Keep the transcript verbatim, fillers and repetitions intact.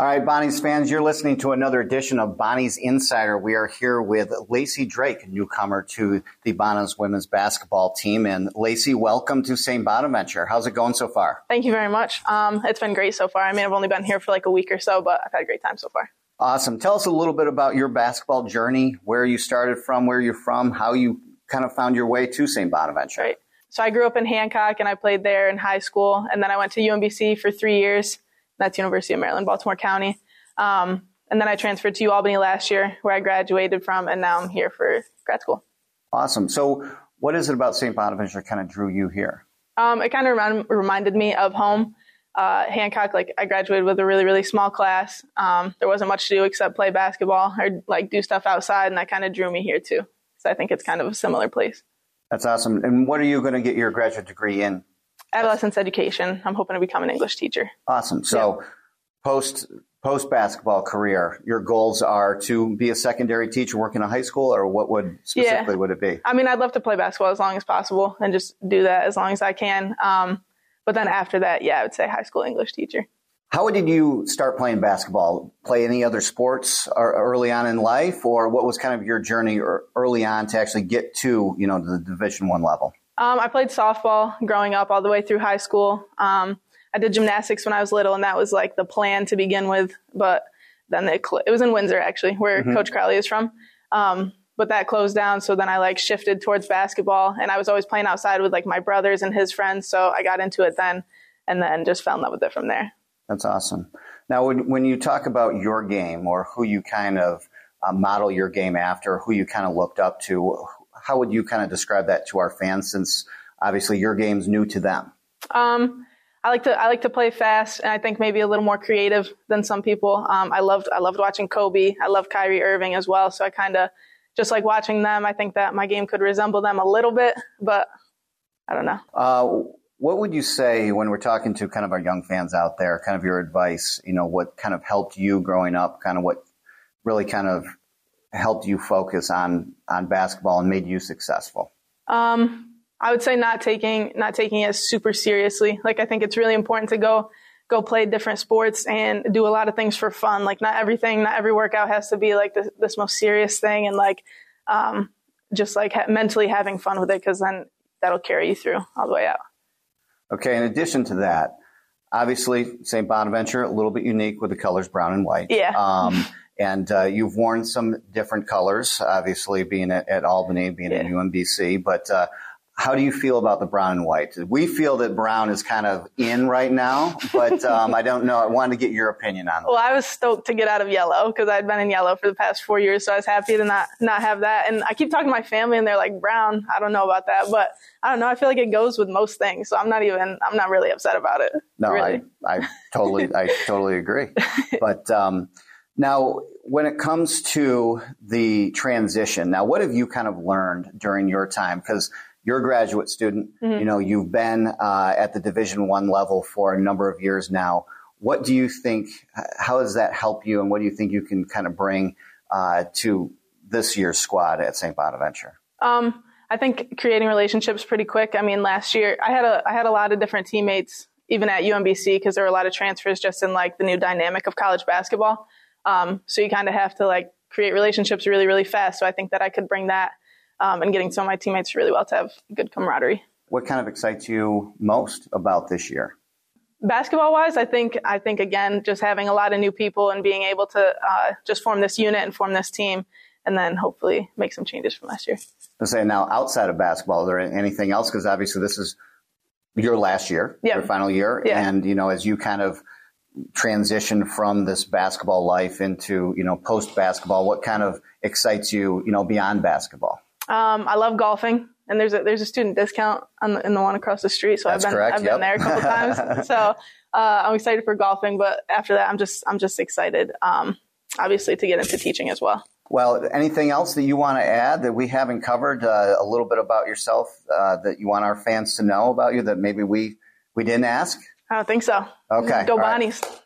All right, Bonnie's fans, you're listening to another edition of Bonnie's Insider. We are here with Lacey Drake, newcomer to the Bonhams women's basketball team. And Lacey, welcome to Saint Bonaventure. How's it going so far? Thank you very much. Um, it's been great so far. I mean, I've only been here for like a week or so, but I've had a great time so far. Awesome. Tell us a little bit about your basketball journey, where you started from, where you're from, how you kind of found your way to Saint Bonaventure. Right. So I grew up in Hancock, and I played there in high school. And then I went to U M B C for three years. That's University of Maryland, Baltimore County. Um, and then I transferred to UAlbany last year, where I graduated from, and now I'm here for grad school. Awesome. So what is it about Saint Bonaventure that kind of drew you here? Um, it kind of rem- reminded me of home. Uh, Hancock, like I graduated with a really, really small class. Um, there wasn't much to do except play basketball or like do stuff outside, and that kind of drew me here too. So I think it's kind of a similar place. That's awesome. And what are you going to get your graduate degree in? Adolescence education. I'm hoping to become an English teacher. Awesome. So yeah. post post basketball career, your goals are to be a secondary teacher, work in a high school, or what would specifically yeah. would it be? I mean, I'd love to play basketball as long as possible and just do that as long as I can. Um, but then after that, yeah, I would say high school English teacher. How did you start playing basketball? Play any other sports early on in life, or what was kind of your journey early on to actually get to, you know, the Division One level? Um, I played softball growing up all the way through high school. Um, I did gymnastics when I was little, and that was like the plan to begin with. But then it, cl- it was in Windsor, actually, where mm-hmm. Coach Crowley is from. Um, but that closed down. So then I like shifted towards basketball, and I was always playing outside with like my brothers and his friends. So I got into it then, and then just fell in love with it from there. That's awesome. Now, when, when you talk about your game or who you kind of uh, model your game after, who you kind of looked up to, how would you kind of describe that to our fans, since obviously your game's new to them? Um, I like to I like to play fast, and I think maybe a little more creative than some people. Um, I loved I loved watching Kobe. I love Kyrie Irving as well. So I kind of just like watching them. I think that my game could resemble them a little bit, but I don't know. Uh, what would you say when we're talking to kind of our young fans out there, kind of your advice, you know, what kind of helped you growing up, kind of what really kind of helped you focus on, on basketball and made you successful? Um, I would say not taking, not taking it super seriously. Like, I think it's really important to go, go play different sports and do a lot of things for fun. Like, not everything, not every workout has to be like this, this most serious thing. And like, um, just like ha- mentally having fun with it, 'cause then that'll carry you through all the way out. Okay. In addition to that, obviously Saint Bonaventure, a little bit unique with the colors brown and white. Yeah. Um, and uh, you've worn some different colors, obviously being at, at Albany, being yeah. at U M B C. But uh, how do you feel about the brown and white? We feel that brown is kind of in right now, but um, I don't know. I wanted to get your opinion on it. Well, I was stoked to get out of yellow because I'd been in yellow for the past four years, so I was happy to not not have that. And I keep talking to my family, and they're like, brown, I don't know about that, but I don't know. I feel like it goes with most things, so I'm not even. I'm not really upset about it. No, really. I I totally I totally agree. But um, now, when it comes to the transition, now what have you kind of learned during your time? Because you're a graduate student, mm-hmm. you know, you've been uh, at the Division One level for a number of years now. What do you think, how does that help you, and what do you think you can kind of bring uh, to this year's squad at Saint Bonaventure? Um, I think creating relationships pretty quick. I mean, last year I had a I had a lot of different teammates, even at U M B C, because there were a lot of transfers just in like the new dynamic of college basketball. Um, so you kind of have to like create relationships really, really fast. So I think that I could bring that. Um, and getting some of my teammates really well to have good camaraderie. What kind of excites you most about this year? Basketball-wise, I think, I think again, just having a lot of new people and being able to uh, just form this unit and form this team, and then hopefully make some changes from last year. I say now, outside of basketball, is there anything else? Because obviously this is your last year, yep. your final year, yeah. and you know, as you kind of transition from this basketball life into, you know, post-basketball, what kind of excites you, you know, beyond basketball? Um, I love golfing, and there's a there's a student discount on the, in the one across the street, so That's I've been correct. I've yep. been there a couple times. So uh, I'm excited for golfing, but after that, I'm just I'm just excited, um, obviously, to get into teaching as well. Well, anything else that you want to add that we haven't covered? Uh, a little bit about yourself uh, that you want our fans to know about you that maybe we we didn't ask? I don't think so. Okay, Go All Bonnies. Right.